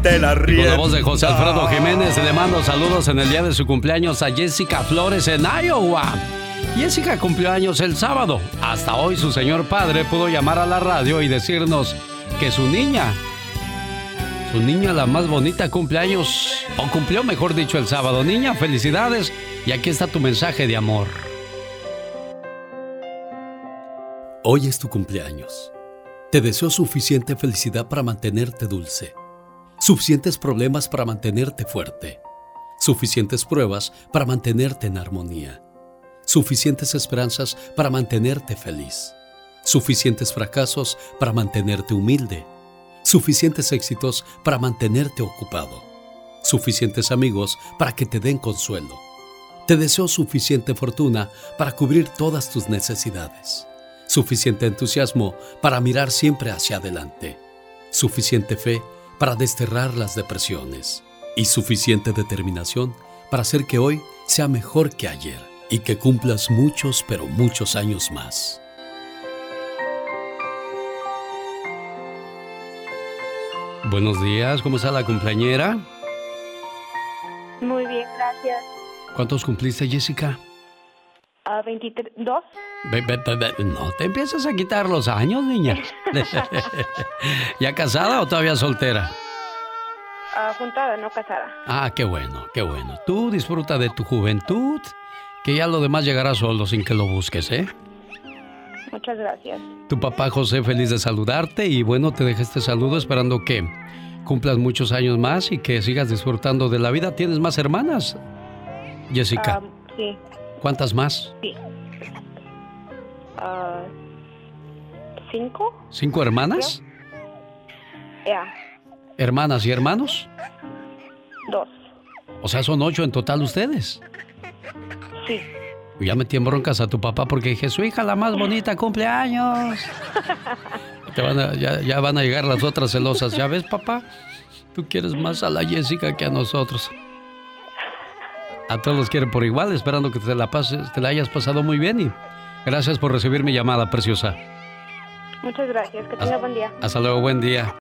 te la ríes. Con la voz de José Alfredo Jiménez, le mando saludos en el día de su cumpleaños a Jessica Flores en Iowa. Jessica cumplió años el sábado. Hasta hoy su señor padre pudo llamar a la radio y decirnos que su niña la más bonita cumpleaños, o cumplió mejor dicho el sábado. Niña, felicidades y aquí está tu mensaje de amor. Hoy es tu cumpleaños. Te deseo suficiente felicidad para mantenerte dulce, suficientes problemas para mantenerte fuerte, suficientes pruebas para mantenerte en armonía, suficientes esperanzas para mantenerte feliz, suficientes fracasos para mantenerte humilde, suficientes éxitos para mantenerte ocupado, suficientes amigos para que te den consuelo. Te deseo suficiente fortuna para cubrir todas tus necesidades, suficiente entusiasmo para mirar siempre hacia adelante, suficiente fe para desterrar las depresiones y suficiente determinación para hacer que hoy sea mejor que ayer y que cumplas muchos, pero muchos años más. Buenos días, ¿cómo está la cumpleañera? Muy bien, gracias. ¿Cuántos cumpliste, Jessica? 22. No te empieces a quitar los años, niña. ¿Ya casada o todavía soltera? Juntada, no casada. Ah, qué bueno, qué bueno. Tú disfruta de tu juventud, que ya lo demás llegará solo sin que lo busques, ¿eh? Muchas gracias. Tu papá José, feliz de saludarte y bueno, te dejo este saludo esperando que cumplas muchos años más y que sigas disfrutando de la vida. ¿Tienes más hermanas, Jessica? Sí. ¿Cuántas más? Sí. 5. ¿5 hermanas? Ya. ¿Hermanas y hermanos? 2. O sea, son 8 en total ustedes. Sí. Ya metí en broncas a tu papá porque dije, su hija la más bonita cumpleaños. Ya van a llegar las otras celosas. ¿Ya ves, papá? Tú quieres más a la Jessica que a nosotros. A todos los quieren por igual, esperando que te la hayas pasado muy bien y gracias por recibir mi llamada, preciosa. Muchas gracias, que tenga buen día. Hasta luego, buen día.